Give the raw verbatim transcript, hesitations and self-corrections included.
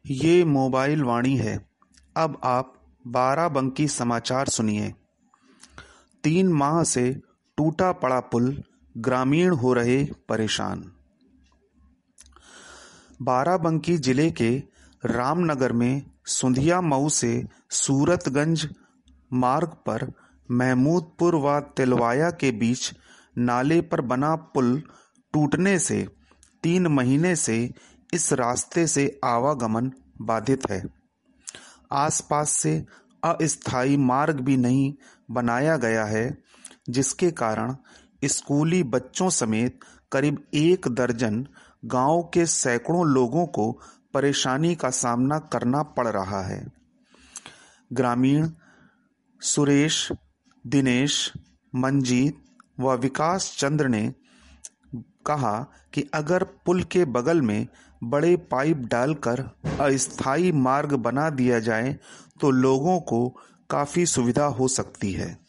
ये मोबाइल वाणी है। अब आप बाराबंकी समाचार सुनिए। तीन माह से टूटा पड़ा पुल, ग्रामीण हो रहे परेशान। बाराबंकी जिले के रामनगर में सुंधिया मऊ से सूरतगंज मार्ग पर महमूदपुर व तिलवाया के बीच नाले पर बना पुल टूटने से तीन महीने से इस रास्ते से आवागमन बाधित है। आसपास से अस्थायी मार्ग भी नहीं बनाया गया है, जिसके कारण स्कूली बच्चों समेत करीब एक दर्जन गांव के सैकड़ों लोगों को परेशानी का सामना करना पड़ रहा है। ग्रामीण सुरेश, दिनेश, मंजीत व विकास चंद्र ने कहा कि अगर पुल के बगल में बड़े पाइप डालकर अस्थायी मार्ग बना दिया जाए तो लोगों को काफी सुविधा हो सकती है।